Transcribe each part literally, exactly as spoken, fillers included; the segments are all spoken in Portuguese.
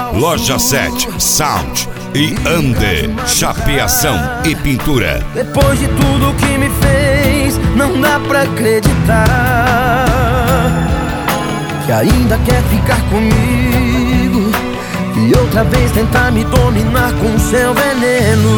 Loja sete Sound e Ande Chapeação e Pintura. Depois de tudo que me fez, não dá pra acreditar que ainda quer ficar comigo e outra vez tentar me dominar com seu veneno.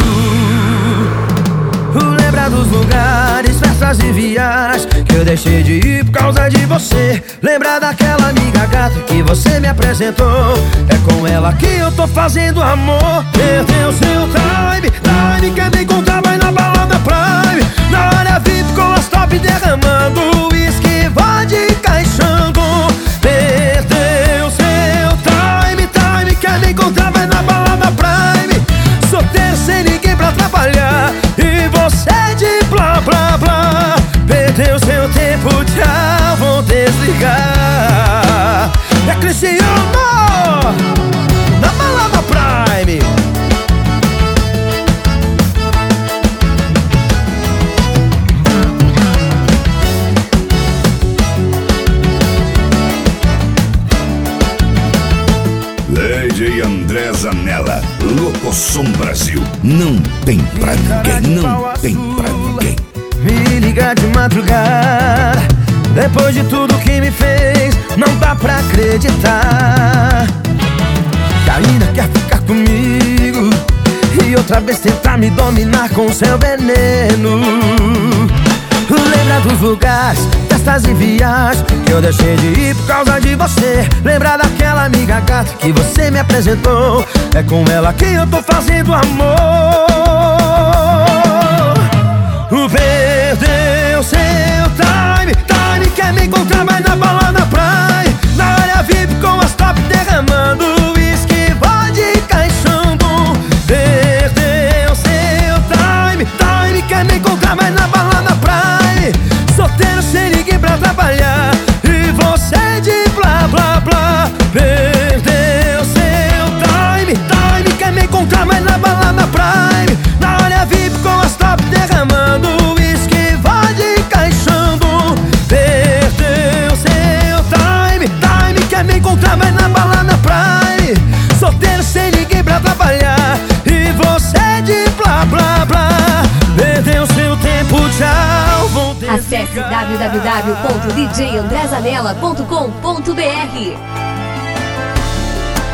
Lembra dos lugares, festas e viagens que eu deixei de ir por causa de você. Lembra daquela amiga gata que você me apresentou. É com ela que eu tô fazendo amor. Perdeu seu time, time quer me encontrar, vai na balada Prime. Na área V I P com as top derramando uísque, vodka encaixando. Perdeu seu time, time quer me encontrar, vai na balada Prime. Solteiro sem ninguém pra trabalhar e você de blá blá blá. Perdeu seu tempo, tchau, vou desligar. É Cristiano na balada Prime. Lady André Zanella, Locosom Brasil. Não tem pra ninguém, não tem pra ninguém. Me liga de madrugada, depois de tudo que me fez, não dá pra acreditar que ainda quer ficar comigo e outra vez tentar me dominar com seu veneno. Lembra dos lugares, festas e viagens que eu deixei de ir por causa de você. Lembra daquela amiga gata que você me apresentou. É com ela que eu tô fazendo amor. Perdeu seu time, time quer me encontrar, vai na balada Prime. Na área V I P com as top derramando uísque, vodka encaixando. Perdeu seu time, time quer me encontrar, vai na balada Prime. Solteiro sem ninguém pra trabalhar e você de blá blá blá. Perdeu seu time, time quer me encontrar, vai na balada Prime. Na área V I P com as top derramando uísque, vodka encaixando. Perdeu seu time, time quer me encontrar, vai na balada Prime. Solteiro sem ninguém pra trabalhar e você de blá blá blá. Perdeu seu tempo, tchau, vou desligar. Acesse w w w ponto d j andré zanella ponto com ponto b r.